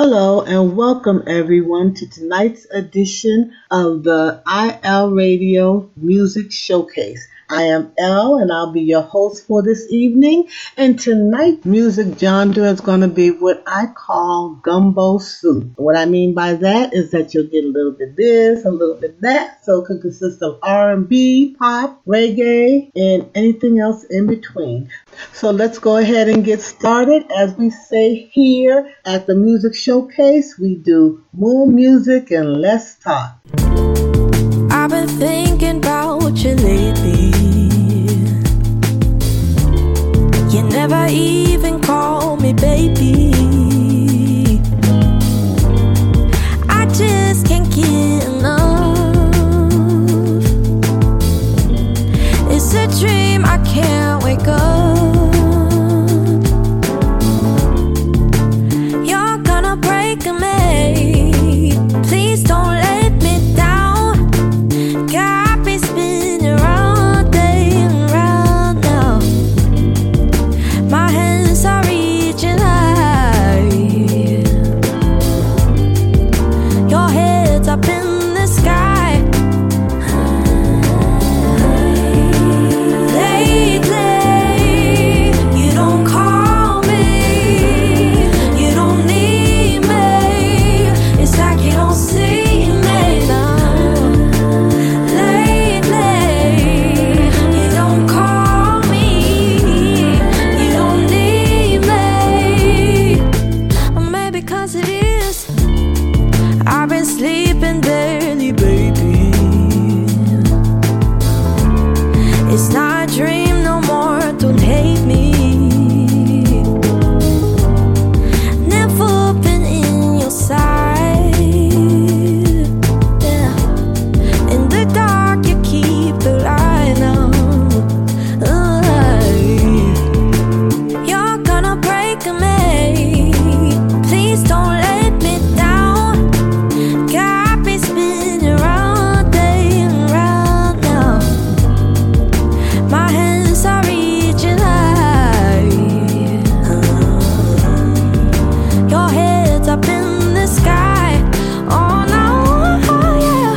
Hello and welcome everyone to tonight's edition of the IL Radio Music Showcase. I am Elle and I'll be your host for this evening. And tonight's music genre is going to be what I call gumbo soup. What I mean by that is that you'll get a little bit this, a little bit that. So it could consist of R&B, pop, reggae, and anything else in between. So let's go ahead and get started. As we say here at the Music Showcase, we do more music and less talk. I've been thinking about you lately. You never even call me baby. I just can't get enough. It's a dream, I can't wake up. You're gonna break me. Please don't let me down. Got me spinning round and round now. My hands are reaching high. Your head's up in the sky. Lately, you don't call me. You don't need me. It's like you don't see me now. Lately, you don't call me. You don't need me. Or maybe 'cause it is. I've been sleeping barely, baby. It's not a dream no more, don't hate me. Never been in your side. Yeah. In the dark you keep the light on. You're gonna break me. Please don't let me down. Got me spinning round and round now. My hands are reaching high. Your head's up in the sky. Oh no, yeah.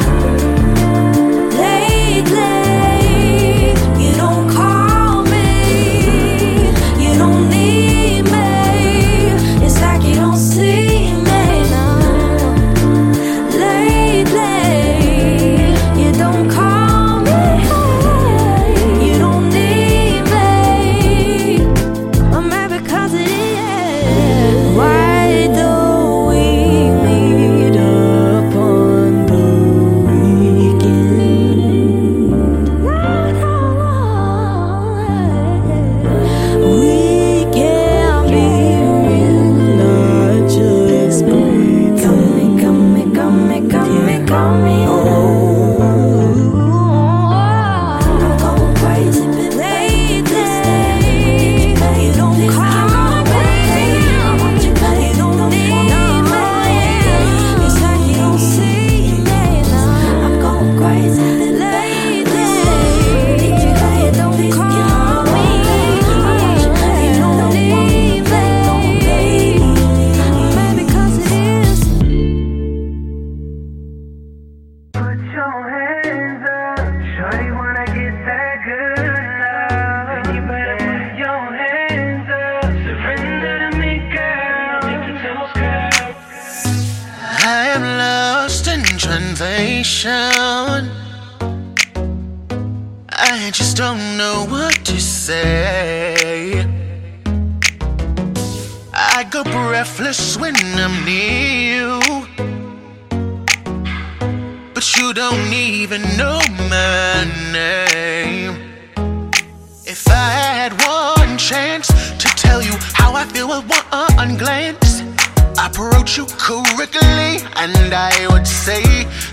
Lately, you don't call me. You don't need me. It's like you don't see me now. Lately, you don't call me. You don't need me. Or maybe 'cause it is. Why do we meet up on the weekend? We can be real, not just pretend. Come me. I'm going crazy, but lately, you don't call me. You don't need me. It's like you don't see me now. I'm going crazy, but lately, you don't call me. You don't need me. Maybe 'cause it is. Put your hands up, shorty wanna get that good love. Then you better put your hands up, surrender to me, girl. Make your toes curl. I am lost in translation. I just don't know what to say. I go breathless when I'm near you, but you don't even know my name. If I had one chance to tell you how I feel with one glance, approach you correctly, and I would say,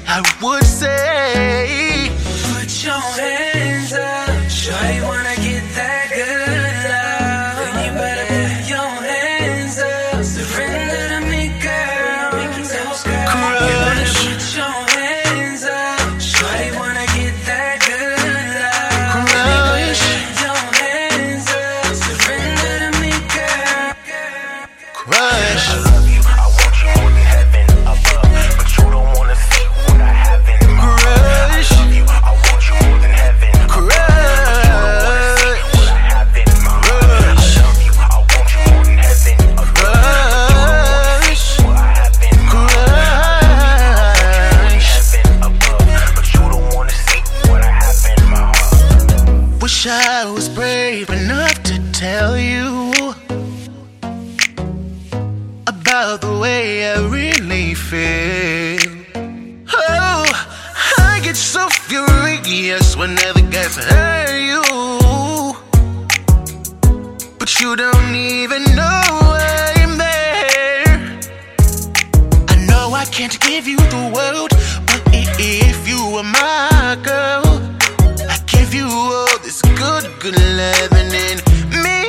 put your hands up, shorty wanna get that good love. Then you better put your hands up, surrender to me, girl. Make your toes curl. You better put your hands up, shorty wanna get that good love. Crush. Put your hands up, surrender to me, girl. Crush. I love you, I want you. I was brave enough to tell you about the way I really feel. Oh, I get so furious whenever guys hurt you, but you don't even know I'm there. I know I can't give you the world, but if you were my girl, I'd give you all this good loving in me.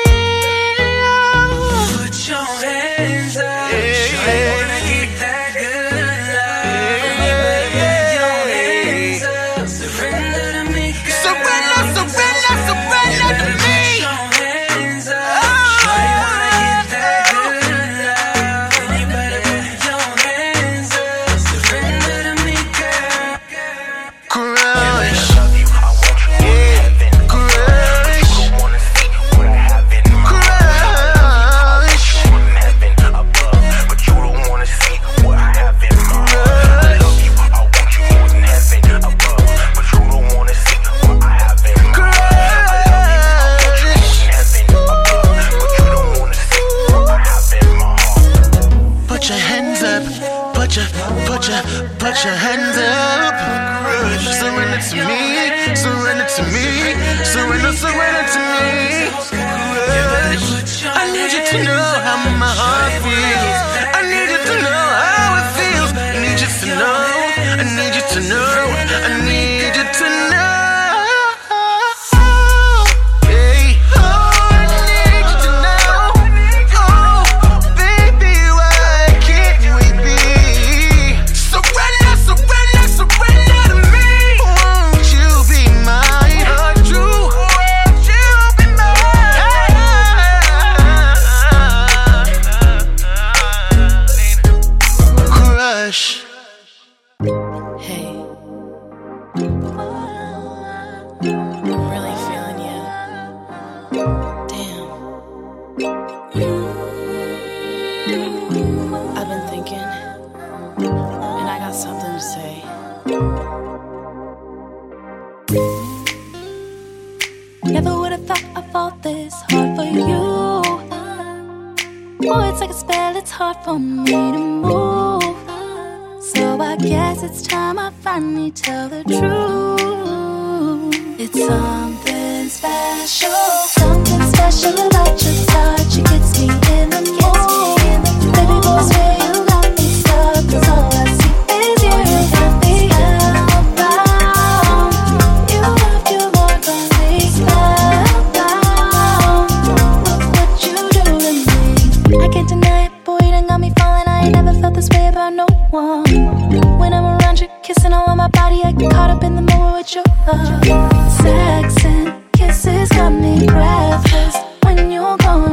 Put your hands up. Shawty wanna get that good love. You better put your hands up. Surrender to me, girl. Surrender to me. Put your hands up. Shawty wanna get that good love. You better put your hands up. Surrender to me, girl. Crush. Put your hands up. Surrender to me. Surrender to me. Surrender to me. I need you to know how my heart feels. I need you to know how it feels. I need you to know. I need you to know. I need you to know. Hey, I'm really feeling you. Damn. I've been thinking, and I got something to say. Never would have thought I fought this hard for you. Boy, it's like a spell, it's hard for me to move. So I guess it's time I finally tell the truth. It's something special. Something special about your touch. It gets me in the mood. Baby boy, swear you got me stuck, 'cause all I see is you. Got me hellbound. You love you more than me. Spellbound. Look what you do to me. I can't deny it, boy, you done got me falling. I ain't never felt this way about no one. When I'm around you, kissing all on my body, I get caught up in the moment with your love. Sex and kisses got me breathless. When you're gone,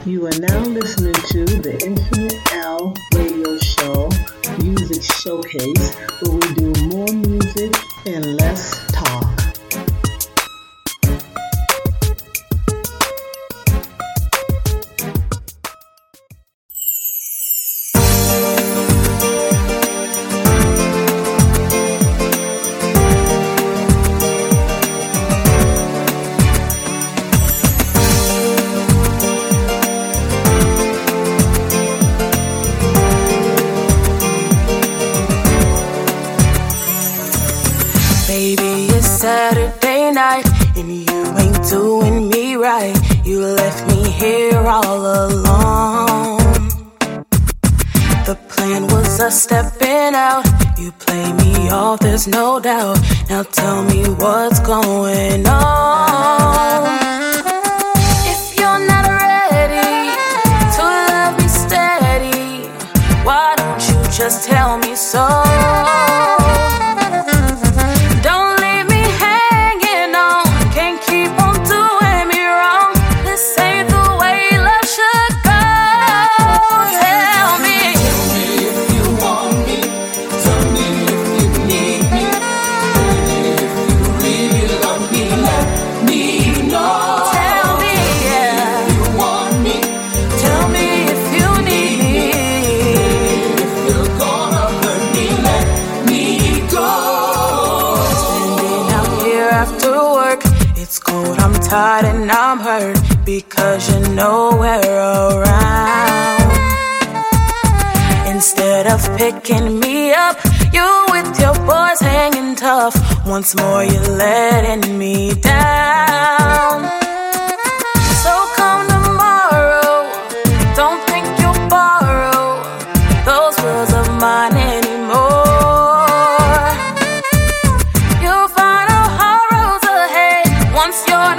You are now listening to the Infinite L radio show, Music Showcase, where we do more music and less talk. Saturday night, and you ain't doing me right. You left me here all alone. The plan was us stepping out. You play me off, there's no doubt. Now tell me what's going on. If you're not ready to love me steady, why don't you just tell me so? Tired and I'm hurt because you're nowhere around. Instead of picking me up, you with your boys hanging tough. Once more you're letting me down. So come tomorrow, don't think you'll borrow those words of mine anymore. You'll find out how roads ahead once you're not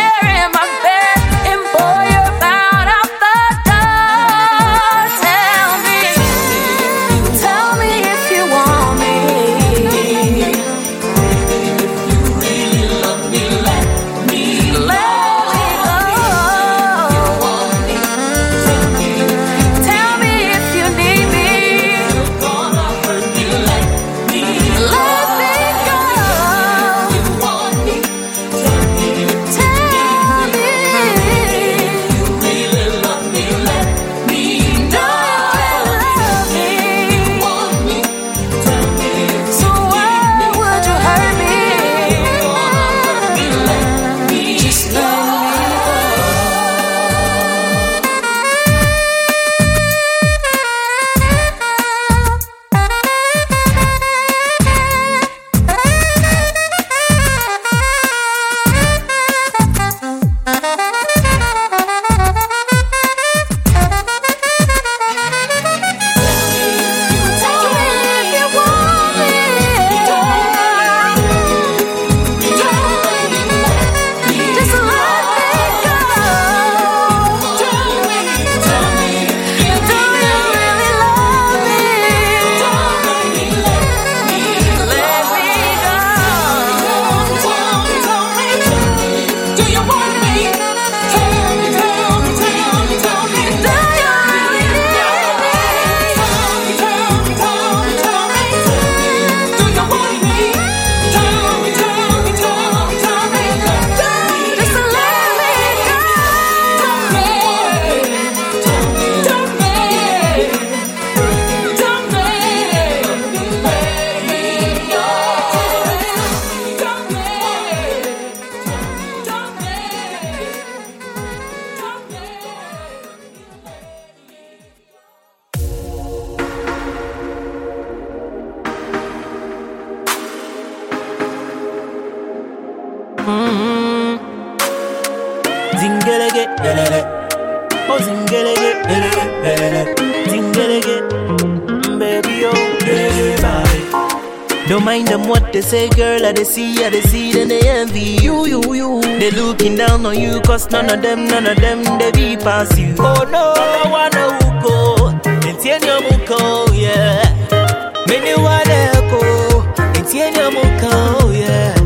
Don't mind them what they say, girl, I they see, then they envy you. They looking down on you, cause none of them, they be past you. Oh no, I wanna go, entienyo muko, yeah. Many wanna go, entienyo muko, yeah.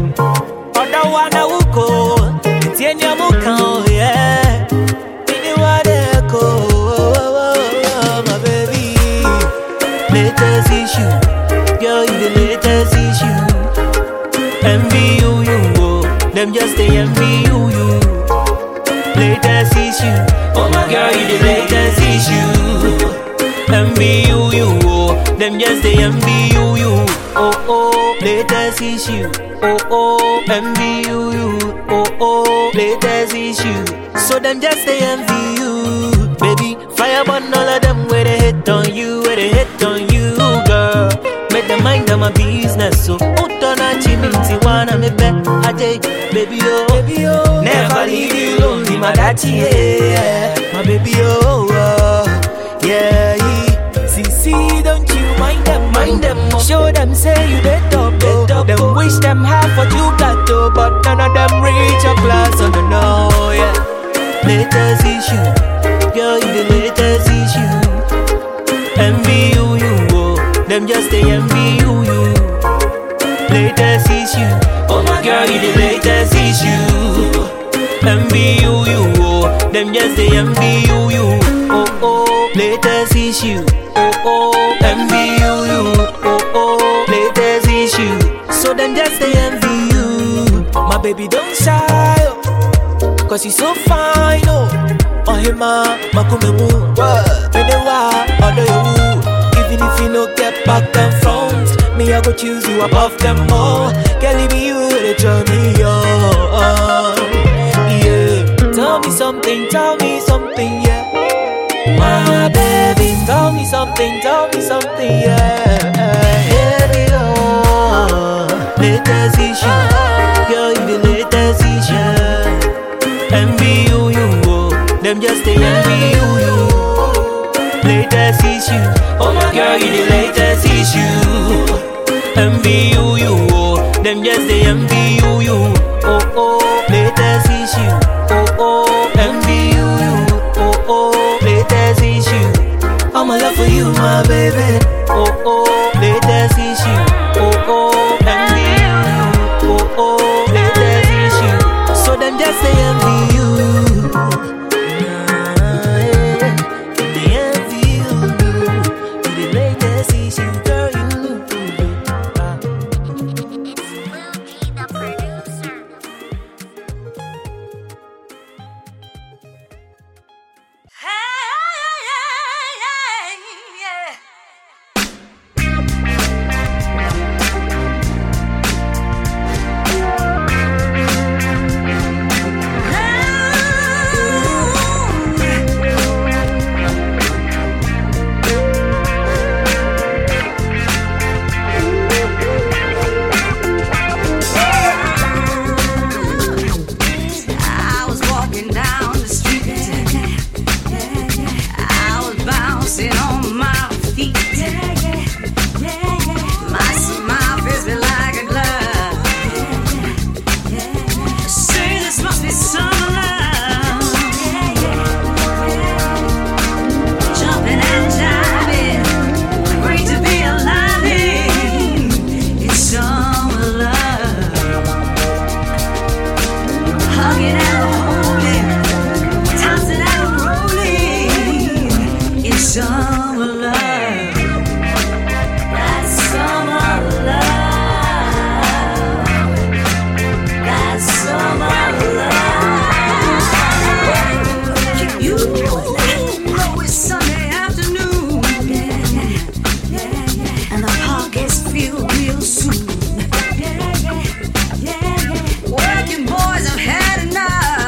Oda wanna go, entienyo muko, yeah. Many wanna go. they envy you. Latest issue. Oh my girl, you the latest issue. Envy you, oh. Them just they envy you. Oh, latest issue. Oh, envy you. Oh, latest issue. So them just they envy you. Baby, fire burn all of them where they hit on you, girl. Make them mind them a business, so out on a chimney, wanna me bet a day, baby oh, never leave you lonely, my daddy, yeah, my baby yeah. See, don't you mind them, show them say you the top, them wish them have what you got, but none of them reach your class, so no, yeah. Latest issue, girl, you the latest issue. Envy you, oh. Them just they envy you. Latest issue. Oh my girl, you the latest issue. Envy you, oh. Them just they envy you. Oh, latest issue. Oh, envy you. Oh, latest issue. So them just they envy you. My baby don't shy, oh, cause he's so fine, oh. Oh, him, makumemu, menewa, odo you. Even if you no get back and front, me I go choose you above them all. Girl, it be you the journey on. Yeah, tell me something, yeah. My baby, tell me something, yeah. Baby, oh, latest issue, girl, you the latest issue. Envy you, oh, them just they envy you. Latest issue. Oh my girl, you the latest issue. Envy you, oh. Them just they envy you. Oh, latest issue. Oh, envy you. Oh, latest issue. All my love for you, my baby. Oh, latest issue. Oh, envy you. Oh, latest issue. So them just they envy you. Working boys have had enough.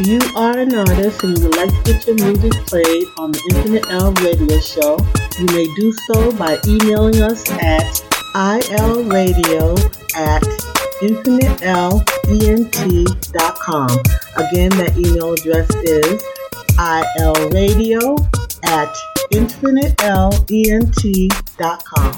you are an artist and you would like to get your music played on the Infinite L radio show, you may do so by emailing us at ilradio@infinitelent.com. Again, that email address is ilradio@infinitelent.com.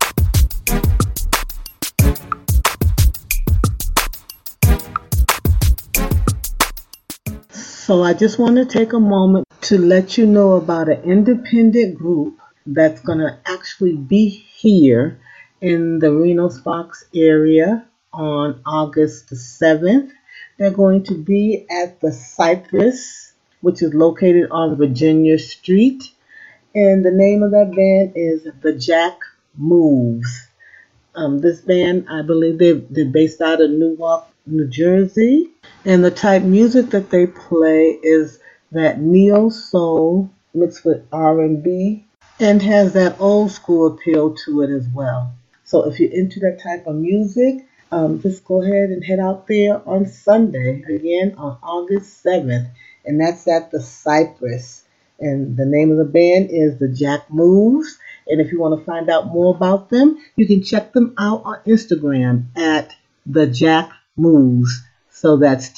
So I just want to take a moment to let you know about an independent group that's going to actually be here in the Reno Sparks area on August the 7th. They're going to be at the Cypress, which is located on Virginia Street. And the name of that band is The Jack Moves. This band, I believe they're based out of Newark, New Jersey. And the type music that they play is that neo-soul mixed with R&B and has that old school appeal to it as well. So if you're into that type of music, just go ahead and head out there on Sunday, again on August 7th. And that's at the Cypress. And the name of the band is The Jack Moves. And if you want to find out more about them, you can check them out on Instagram at The Jack Moves. So that's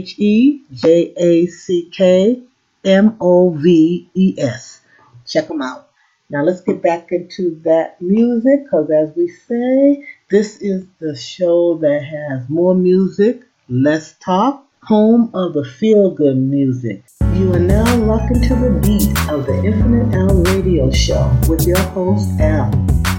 TheJackMoves. Check them out. Now let's get back into that music, because as we say, this is the show that has more music, less talk, home of the feel-good music. You are now rocking to the beat of the Infinite L radio show with your host, L.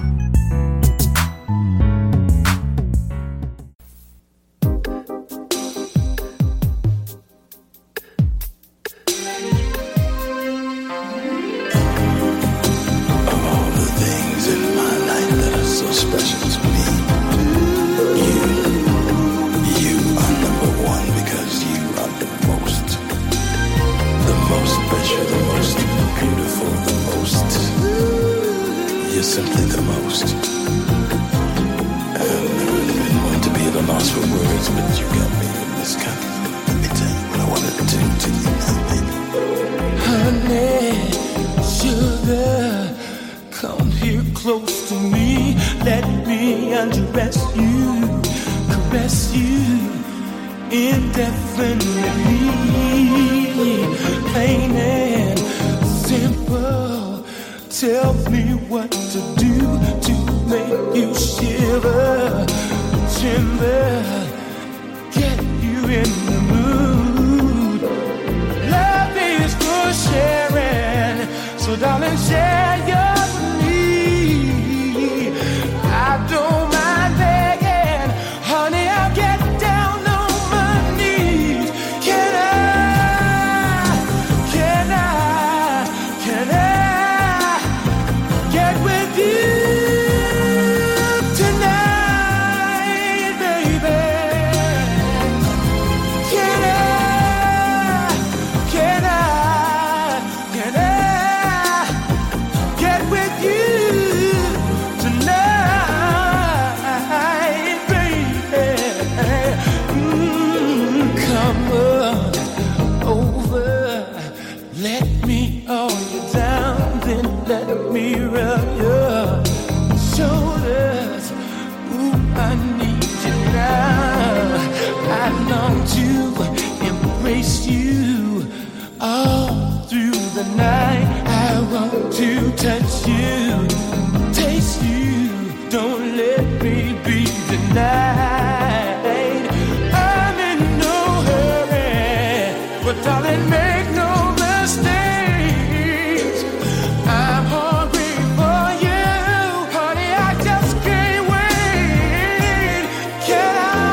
Simply the most. I've never been one to be at a loss for words, but you got me in this cup. Let me tell you what I wanted to do to you now, baby. Honey, sugar, come here close to me. Let me undress you, caress you indefinitely. Plain and simple. Tell me what to do to make you shiver, tremble, get you in the mood. Love is for sharing, so darling, share yours with me. I don't mind begging, honey, I'll get down on my knees. Can I? Get with you tonight, baby. Can I get with you tonight, baby? Come over, let me hold you down, then let me rub your shoulders. Ooh, I need you now. I long to embrace you all through the night. I want to touch you, taste you. Don't let me be denied. I'm in no hurry, but darling, make no mistakes. I'm hungry for you, honey, I just can't wait. Can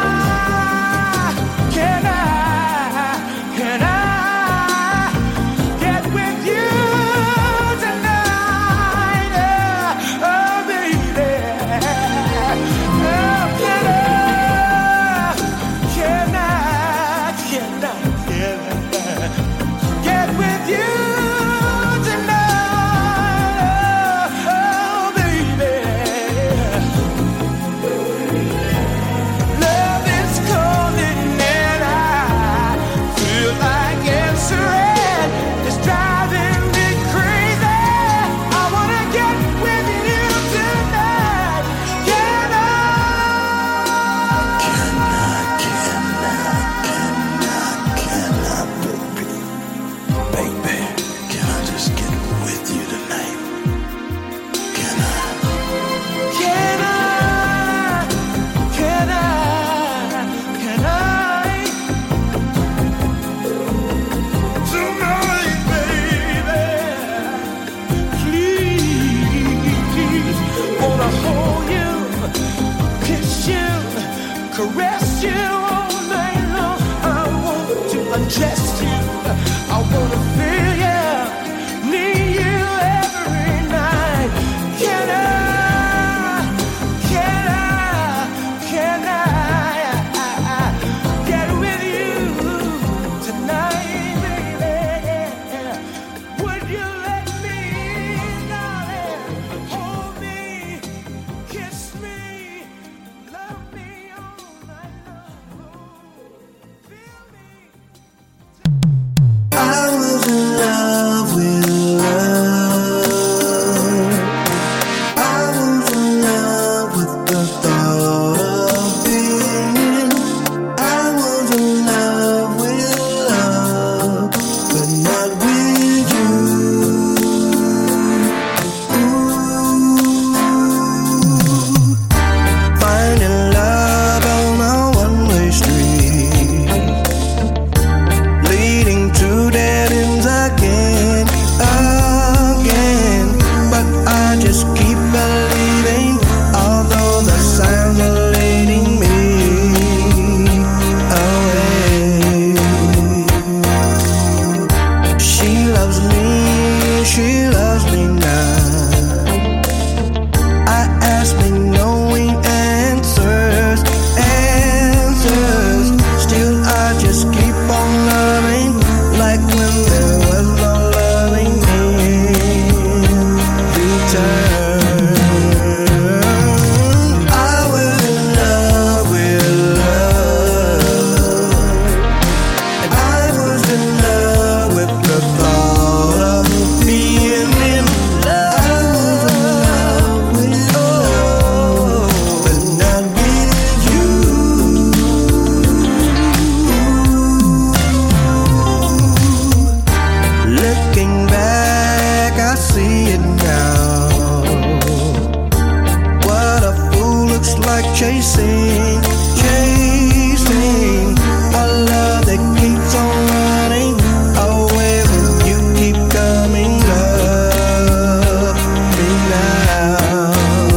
I get with you tonight, please. Wanna hold you, kiss you, caress you all night long. I want to undress you, I wanna feel you, need you every night. Can I get with you tonight, baby? Would you let me, darling, hold me, kiss me, love me all night long, feel me? I was in love with love. I was in love with the thought of being in. I was in love with love, but not with you. Ooh. Finding love on a one-way street, leading to dead ends again, again. But I just keep believing, although the signs are leading me away. She loves me now. I ask me knowing answers. Still I just keep on loving, like when there was no loving in return. I was in love with love, and I was in love with the thought of being in love. I was in love with love, but not with you. Looking back, I see it now. What a fool looks like chasing a love that keeps on running away when you keep coming. Love me now.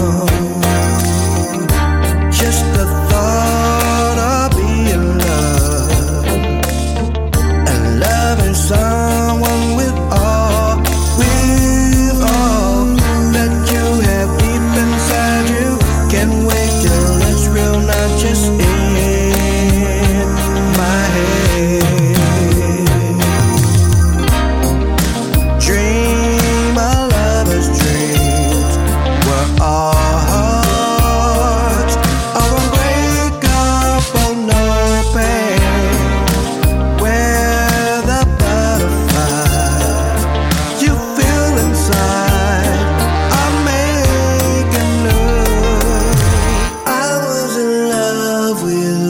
Just the thought of being loved and loving someone with all that you have deep inside you. Can't wait till it's real, not just in my head. Dream a lover's dreams were our hearts of a breakup of no pain, where the butterflies you feel inside are making new. I was in love with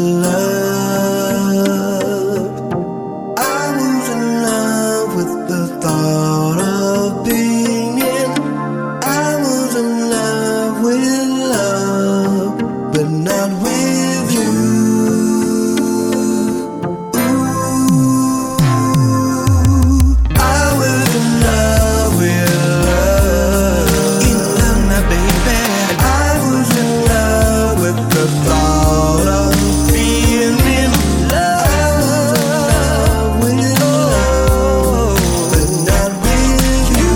love. I was in love with the thought of being in. I was in love with love, but not with you. I was in love with love, in love, my baby. I was in love with the thought of being in love. I was in love with love, but not with you.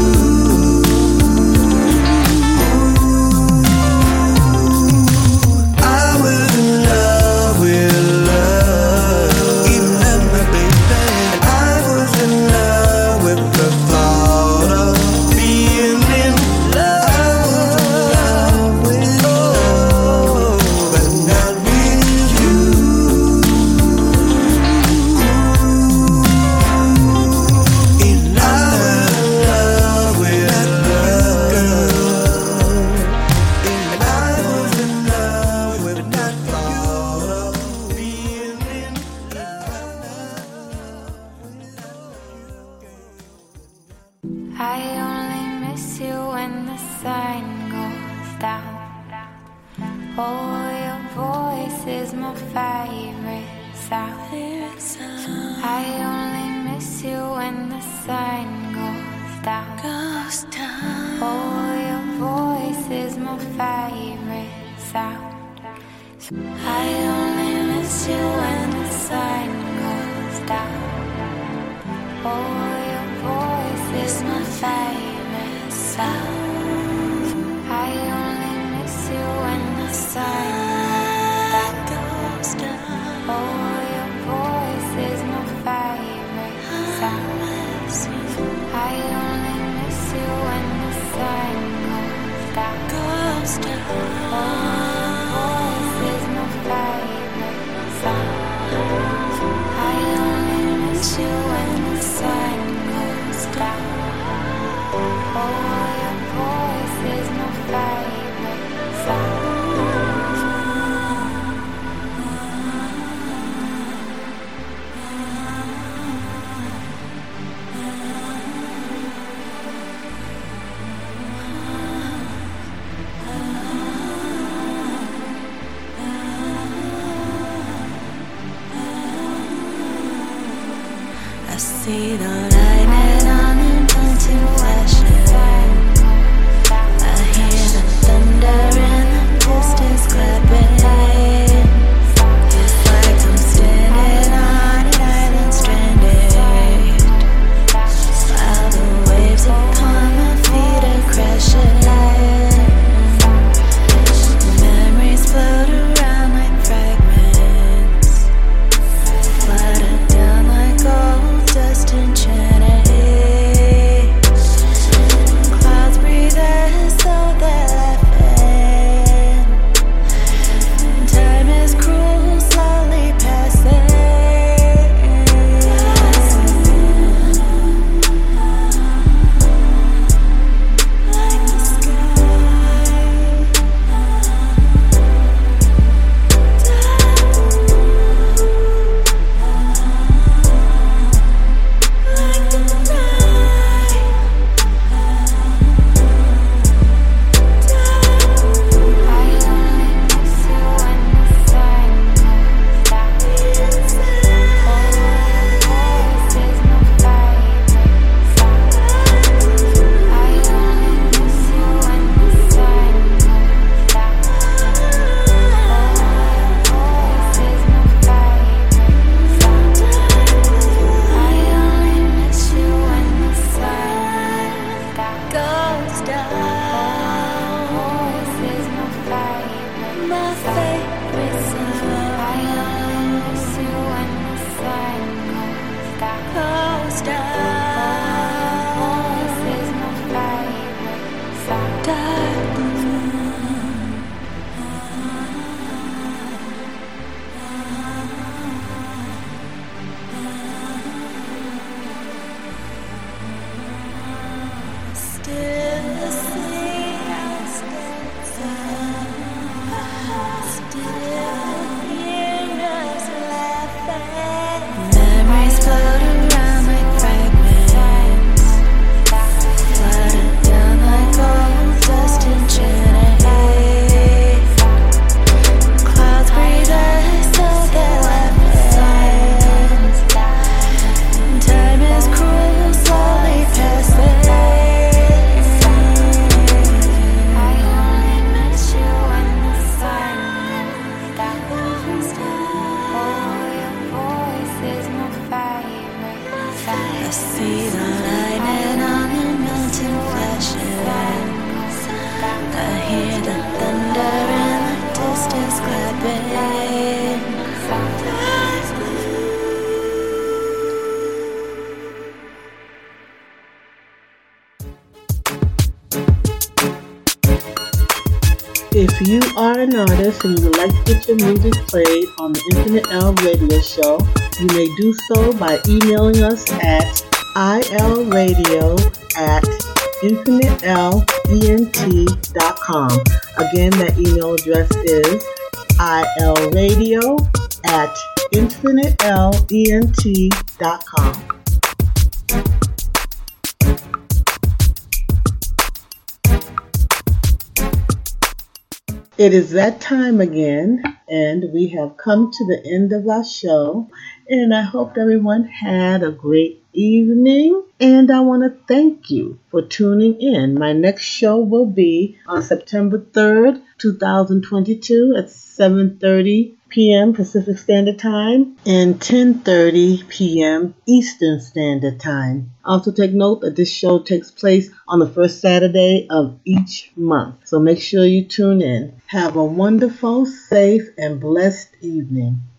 I was in love with love, in love, my baby. I was in love with the thought of being in love. I was in love with love, but not with you. In love with that girl. I was in love with that thought of being in I only miss you when the sun goes down. Oh, your voice is my favorite sound. I only miss you when the sun goes down. Oh, your voice is my favorite sound. I only miss you when the sun goes down. Oh, your voice is my favorite sound. I only miss you when the sun goes down. Oh, your voice is my favorite sound. I only miss you when the sun goes down. Oh, your voice is my favorite sound. I only miss you when the sun goes down. Oh, your voice is my favorite sound. I see the lightning on the mountain flashing. I hear the thunder in the distance clapping. It's like I'm standing on an island stranded, while the waves upon my feet are crashing. Memories float around like fragments, flutter down like gold dust enchanted. Clouds breathe as though they're laughing. Time is cruel, slowly passing. Like the sky. Like the night. I only miss you when the sun goes down. Oh, your voice is my favorite sound. I only miss you when the sun goes down. Oh, your voice is my favorite sound. I only miss you when the sun goes down. Voice is my favorite, My favorite sound I only miss you when the sun goes down. goes down. Voice is my favorite sound. Still the same, still hear us laughing. Memories float around like fragments, flutter down like gold dust enchanted. Clouds breathe as though they're laughing. Time is cruel, slowly passing. I only miss you when the sun goes down. Oh, your voice is my favorite I sound. see the lightning on the mountain flashing. I hear the thunder in the distance clapping. If you are an artist and you would like to get your music played on the Infinite L radio show, you may do so by emailing us at ilradio@infinitelent.com. Again, that email address is ilradio@infinitelent.com. It is that time again, and we have come to the end of our show. And I hope everyone had a great evening. And I want to thank you for tuning in. My next show will be on September 3rd, 2022 at 7:30 p.m. Pacific Standard Time and 10:30 p.m. Eastern Standard Time. Also take note that this show takes place on the first Saturday of each month. So make sure you tune in. Have a wonderful, safe, and blessed evening.